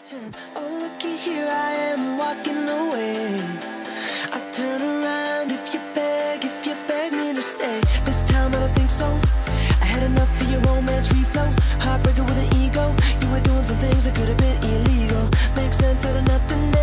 pretend. Oh, looky here, I am walking away. I turn around if you beg me to stay. This time I don't think so. I had enough of your romance reflow. Heartbreaker with an ego. You were doing some things that could have been illegal. Makes sense out of nothing.